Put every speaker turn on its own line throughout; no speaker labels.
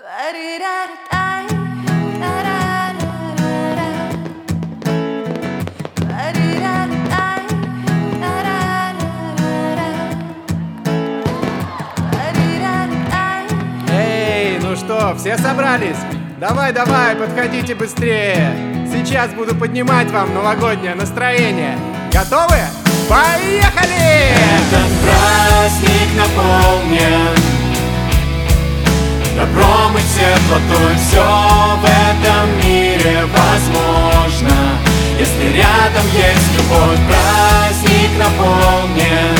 Эй, ну что, все собрались? Давай, подходите быстрее. Сейчас буду поднимать вам новогоднее настроение. Готовы? Поехали!
Этот праздник наполнен добром и теплотой. Все в этом мире возможно, если рядом есть любовь. Праздник наполнен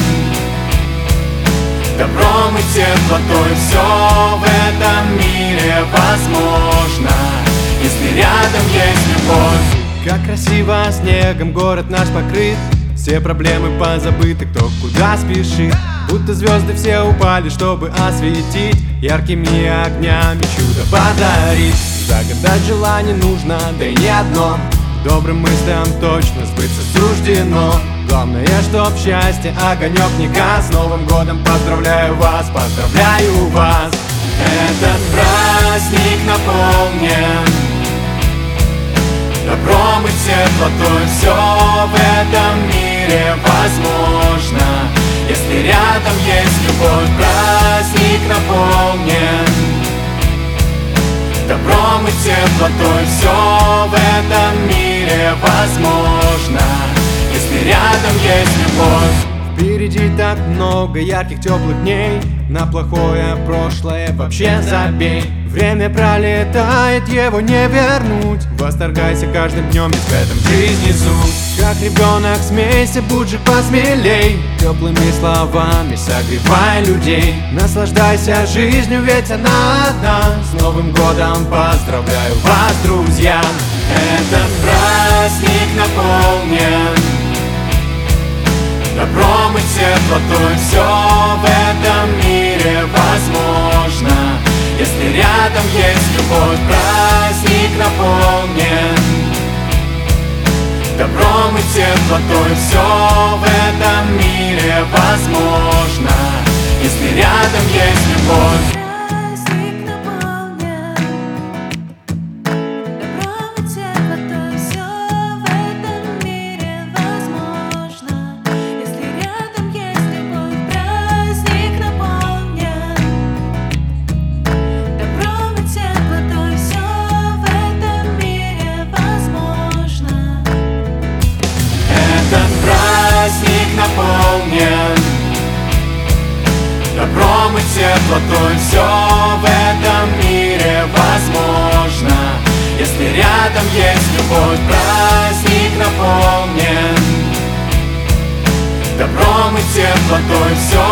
добром и теплотой. Все в этом мире возможно, если рядом есть любовь.
Как красиво снегом город наш покрыт, все проблемы позабыты, кто куда спешит. Будто звезды все упали, чтобы осветить яркими огнями чудо подарить. Загадать желание нужно, да и не одно. Добрым мыслям точно сбыться суждено. Главное, чтоб счастье огонек не гас. С Новым годом поздравляю вас, поздравляю вас.
Этот праздник наполнен добром и теплотой. Все в этом мире возможно, если рядом есть любовь. Праздник наполнен добром и теплотой. Все в этом мире возможно, если рядом есть любовь.
Впереди так много ярких теплых дней. На плохое прошлое вообще забей. Время пролетает, его не вернуть. Восторгайся каждым днем, ведь в этом жизни суть. Как ребенок смейся, будь же посмелей. Теплыми словами согревай людей. Наслаждайся жизнью, ведь она одна. С Новым годом поздравляю вас, друзья.
Этот праздник наполнен добром и теплотой. Все в этом мире возможно, если рядом есть любовь. Праздник наполнен добром и теплотой. Все в этом мире возможно, если рядом есть любовь. Наполнен добром и теплотой. Все в этом мире возможно, если рядом есть любовь. Праздник наполнен добром и теплотой. Все